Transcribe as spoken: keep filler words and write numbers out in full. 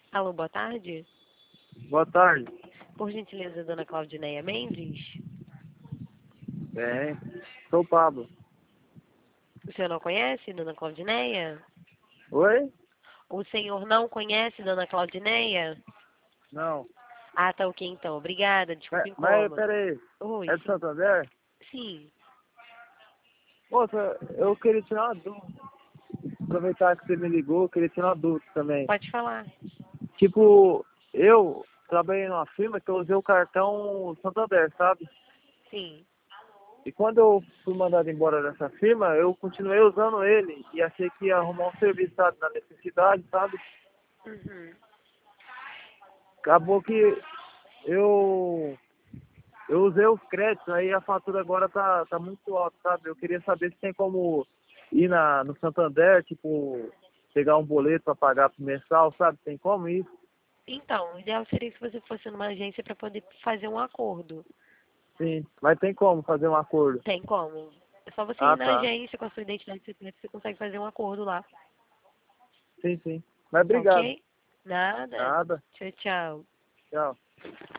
Alô, boa tarde. Boa tarde. Por gentileza, dona Claudineia Mendes? Bem, sou o Pablo. O senhor não conhece, dona Claudineia? Oi? O senhor não conhece, dona Claudineia? Não. Ah, tá ok então. Obrigada, Mas, desculpa o mas incômodo. peraí, Oi, é de sim. Santander? Sim, Moça, eu queria tirar uma dúvida. Aproveitar que você me ligou, eu queria tirar uma dúvida também. pode falar. Tipo, eu trabalhei numa firma que eu usei o cartão Santander, sabe? Sim. E quando eu fui mandado embora dessa firma, eu continuei usando ele e achei que ia arrumar um serviço, sabe, na necessidade, sabe? Uhum. Acabou que eu eu usei os créditos, aí a fatura agora tá, tá muito alta, sabe? Eu queria saber se tem como ir na, no Santander, tipo, pegar um boleto para pagar pro mensal, sabe? Tem como isso? Então, o ideal seria que você fosse numa agência para poder fazer um acordo. Sim, mas tem como fazer um acordo? Tem como? É só você ir Ah, na tá. agência com a sua identidade secreta, você consegue fazer um acordo lá. Sim, sim. Mas Tá obrigado. ok? Nada. Nada. Tchau, tchau. Tchau.